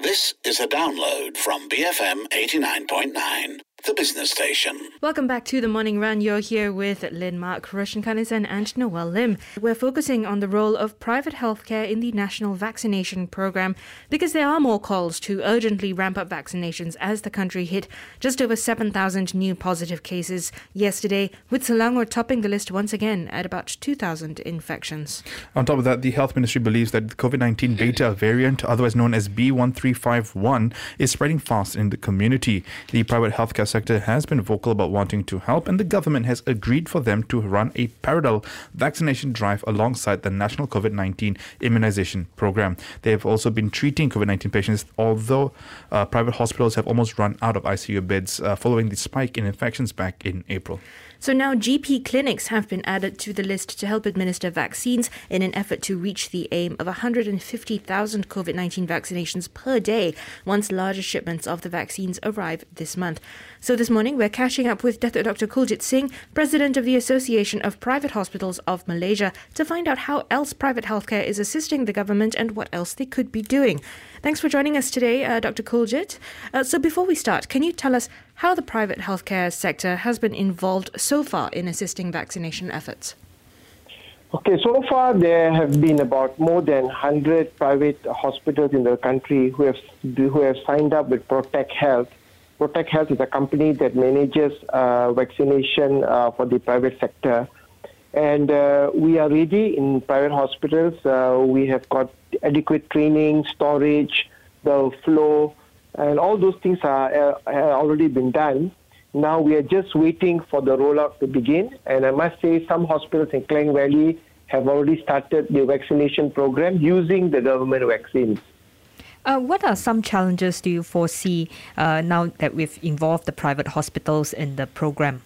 This is a download from BFM 89.9, the business station. Welcome back to The Morning Run. You're here with Lynn Mark, Roshan Kanisan and Noel Lim. We're focusing on the role of private healthcare in the national vaccination program because there are more calls to urgently ramp up vaccinations as the country hit just over 7,000 new positive cases yesterday, with Selangor topping the list once again at about 2,000 infections. On top of that, the Health Ministry believes that the COVID-19 Beta variant, otherwise known as B1351, is spreading fast in the community. The private healthcare sector has been vocal about wanting to help, and the government has agreed for them to run a parallel vaccination drive alongside the national COVID-19 immunization program. They have also been treating COVID-19 patients, although private hospitals have almost run out of ICU beds following the spike in infections back in April. So now GP clinics have been added to the list to help administer vaccines in an effort to reach the aim of 150,000 COVID-19 vaccinations per day once larger shipments of the vaccines arrive this month. So this morning we're catching up with Dr. Kuljit Singh, President of the Association of Private Hospitals of Malaysia, to find out how else private healthcare is assisting the government and what else they could be doing. Thanks for joining us today, Dr. Kuljit. So before we start, can you tell us how the private healthcare sector has been involved so far in assisting vaccination efforts? Okay, so far there have been about more than 100 private hospitals in the country who have signed up with Protect Health. Protect Health is a company that manages vaccination for the private sector. And we are ready in private hospitals. We have got adequate training, storage, the flow, and all those things have already been done. Now we are just waiting for the rollout to begin. And I must say some hospitals in Klang Valley have already started the vaccination program using the government vaccines. What are some challenges do you foresee now that we've involved the private hospitals in the program?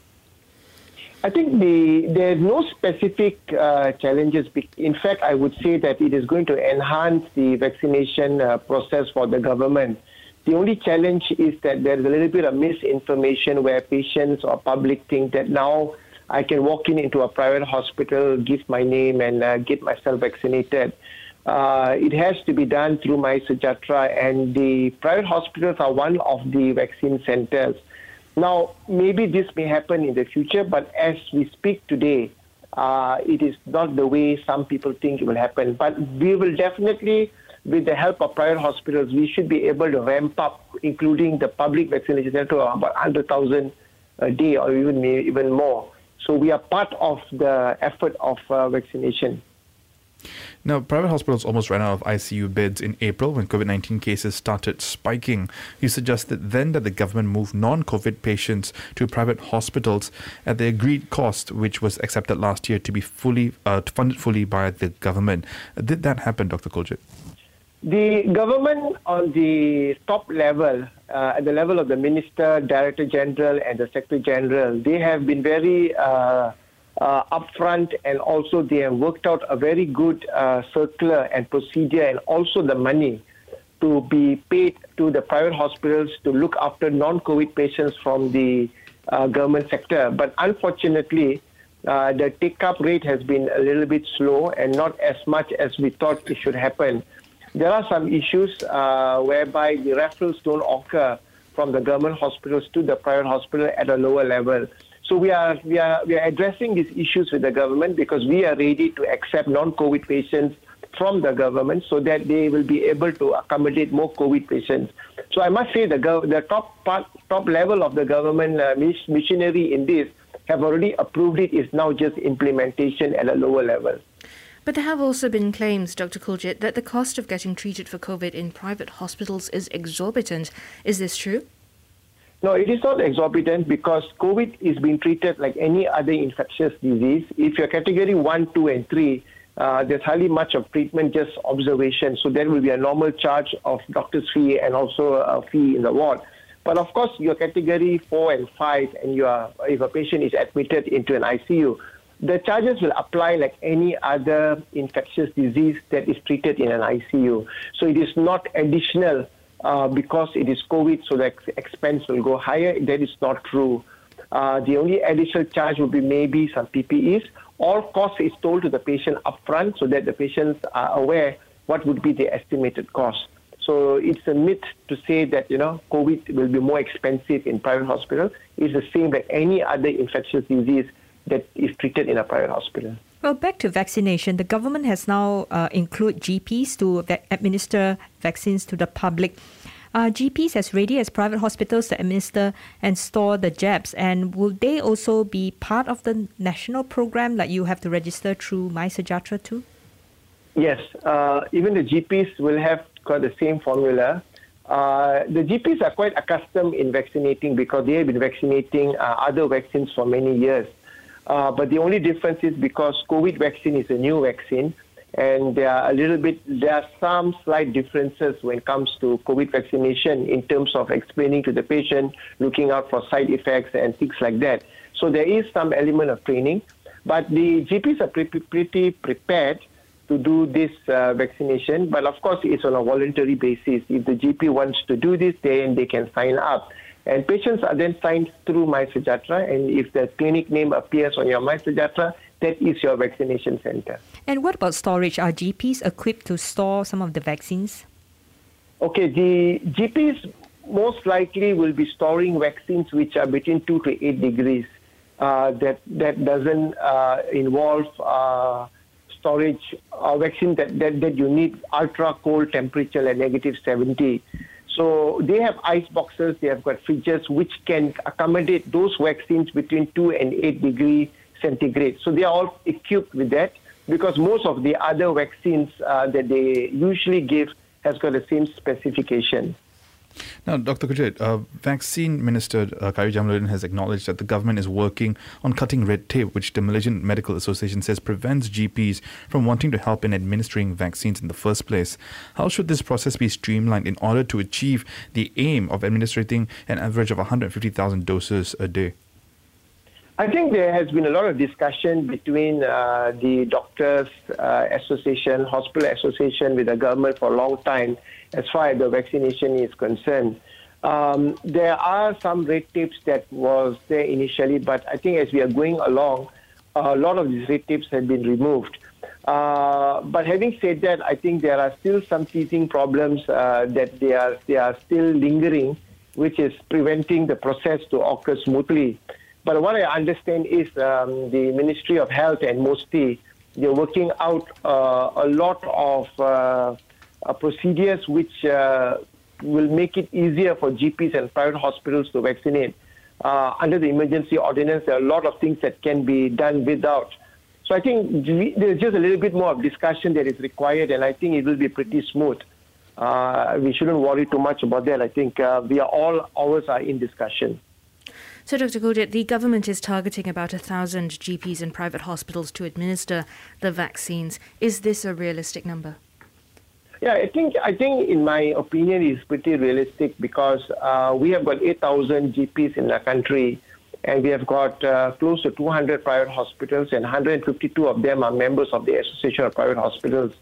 I think there are no specific challenges. In fact, I would say that it is going to enhance the vaccination process for the government. The only challenge is that there is a little bit of misinformation where patients or public think that now I can walk into a private hospital, give my name and get myself vaccinated. It has to be done through MySejahtera, and the private hospitals are one of the vaccine centers. Now, maybe this may happen in the future, but as we speak today, it is not the way some people think it will happen. But we will definitely, with the help of private hospitals, we should be able to ramp up, including the public vaccination center, to about 100,000 a day or even more. So we are part of the effort of vaccination. Now, private hospitals almost ran out of ICU beds in April when COVID-19 cases started spiking. You suggested then that the government move non-COVID patients to private hospitals at the agreed cost, which was accepted last year to be funded fully by the government. Did that happen, Dr. Kuljit? The government on the top level, at the level of the Minister, Director General and the Secretary General, they have been very upfront, and also they have worked out a very good circular and procedure, and also the money to be paid to the private hospitals to look after non-COVID patients from the government sector. But unfortunately, the take-up rate has been a little bit slow and not as much as we thought it should happen. There are some issues whereby the referrals don't occur from the government hospitals to the private hospital at a lower level. So we are addressing these issues with the government because we are ready to accept non-COVID patients from the government so that they will be able to accommodate more COVID patients. So I must say the top level of the government missionary in this have already approved it. It's now just implementation at a lower level. But there have also been claims, Dr. Kuljit, that the cost of getting treated for COVID in private hospitals is exorbitant. Is this true? No, it is not exorbitant because COVID is being treated like any other infectious disease. If you're category 1, 2 and 3, there's hardly much of treatment, just observation. So there will be a normal charge of doctor's fee and also a fee in the ward. But of course, your category 4 and 5, and if a patient is admitted into an ICU, the charges will apply like any other infectious disease that is treated in an ICU. So it is not additional because it is COVID, so the expense will go higher. That is not true. The only additional charge will be maybe some PPEs. All cost is told to the patient upfront so that the patients are aware what would be the estimated cost. So it's a myth to say that, COVID will be more expensive in private hospital. It's the same like any other infectious disease that is treated in a private hospital. Well, back to vaccination, the government has now included GPs to administer vaccines to the public. Are GPs as ready as private hospitals to administer and store the jabs? And will they also be part of the national program, like you have to register through MySejahtera too? Yes, even the GPs will have got the same formula. The GPs are quite accustomed in vaccinating because they have been vaccinating other vaccines for many years. But the only difference is because COVID vaccine is a new vaccine, and there are some slight differences when it comes to COVID vaccination in terms of explaining to the patient, looking out for side effects and things like that. So there is some element of training, but the GPs are pretty prepared to do this vaccination. But of course, it's on a voluntary basis. If the GP wants to do this, then they can sign up. And patients are then signed through MySejahtera, and if the clinic name appears on your MySejahtera, that is your vaccination center. And what about storage? Are GPs equipped to store some of the vaccines? Okay, the GPs most likely will be storing vaccines which are between 2 to 8 degrees. That doesn't involve storage vaccine that you need ultra cold temperature like negative 70. So they have ice boxes, they have got fridges which can accommodate those vaccines between 2 and 8 degrees centigrade. So they are all equipped with that because most of the other vaccines that they usually give has got the same specification. Now, Dr. Khuchit, Vaccine Minister Khairy Jamaluddin has acknowledged that the government is working on cutting red tape, which the Malaysian Medical Association says prevents GPs from wanting to help in administering vaccines in the first place. How should this process be streamlined in order to achieve the aim of administering an average of 150,000 doses a day? I think there has been a lot of discussion between the Doctors Association, Hospital Association with the government for a long time as far as the vaccination is concerned. There are some red tapes that was there initially, but I think as we are going along, a lot of these red tapes have been removed. But having said that, I think there are still some teething problems that they are still lingering, which is preventing the process to occur smoothly. But what I understand is the Ministry of Health and MOSTI, they're working out a lot of procedures which will make it easier for GPs and private hospitals to vaccinate. Under the emergency ordinance, there are a lot of things that can be done without. So I think there's just a little bit more of discussion that is required, and I think it will be pretty smooth. We shouldn't worry too much about that. I think we are all hours are in discussion. So, Dr. Khuchit, the government is targeting about 1,000 GPs in private hospitals to administer the vaccines. Is this a realistic number? Yeah, I think in my opinion, it's pretty realistic because we have got 8,000 GPs in the country, and we have got close to 200 private hospitals, and 152 of them are members of the Association of Private Hospitals.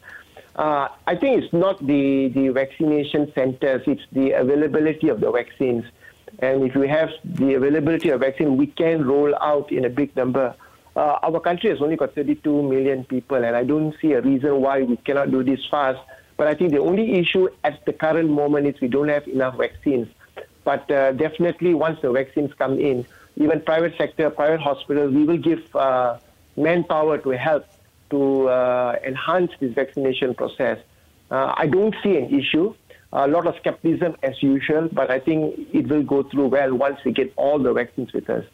I think it's not the vaccination centers, it's the availability of the vaccines. And if we have the availability of vaccine, we can roll out in a big number. Our country has only got 32 million people, and I don't see a reason why we cannot do this fast. But I think the only issue at the current moment is we don't have enough vaccines. But definitely once the vaccines come in, even private sector, private hospitals, we will give manpower to help to enhance this vaccination process. I don't see an issue. A lot of skepticism as usual, but I think it will go through well once we get all the vaccines with us.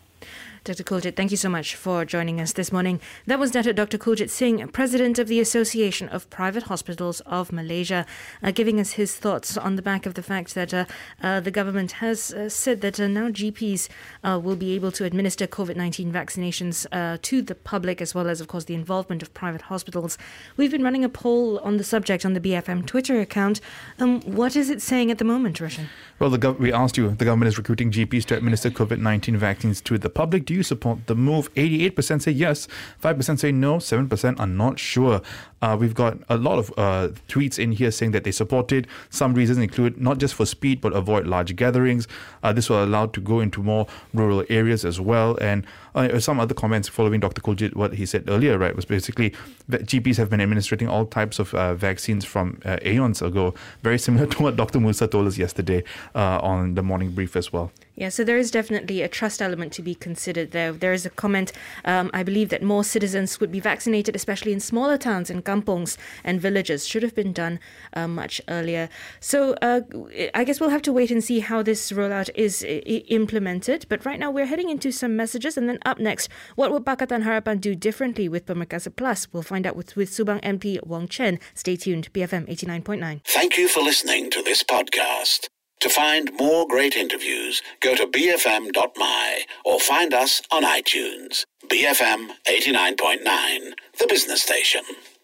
Dr. Kuljit, thank you so much for joining us this morning. That was Dr. Kuljit Singh, President of the Association of Private Hospitals of Malaysia, giving us his thoughts on the back of the fact that the government has said that now GPs will be able to administer COVID-19 vaccinations to the public, as well as, of course, the involvement of private hospitals. We've been running a poll on the subject on the BFM Twitter account. What is it saying at the moment, Roshan? Well, we asked you, the government is recruiting GPs to administer COVID-19 vaccines to the public. Do you you support the move? 88% say yes, 5% say no, 7% are not sure. We've got a lot of tweets in here saying that they supported. Some reasons include not just for speed, but avoid large gatherings. This will allow to go into more rural areas as well. And some other comments following Dr. Kuljit, what he said earlier, right, was basically that GPs have been administering all types of vaccines from aeons ago. Very similar to what Dr. Musa told us yesterday on the morning brief as well. Yeah, so there is definitely a trust element to be considered there. There is a comment, I believe that more citizens would be vaccinated, especially in smaller towns and kampongs and villages. Should have been done much earlier. So I guess we'll have to wait and see how this rollout is implemented. But right now we're heading into some messages, and then up next, what will Pakatan Harapan do differently with Pemerkasa Plus? We'll find out with Subang MP Wong Chen. Stay tuned, BFM 89.9. Thank you for listening to this podcast. To find more great interviews, go to bfm.my or find us on iTunes. BFM 89.9, the business station.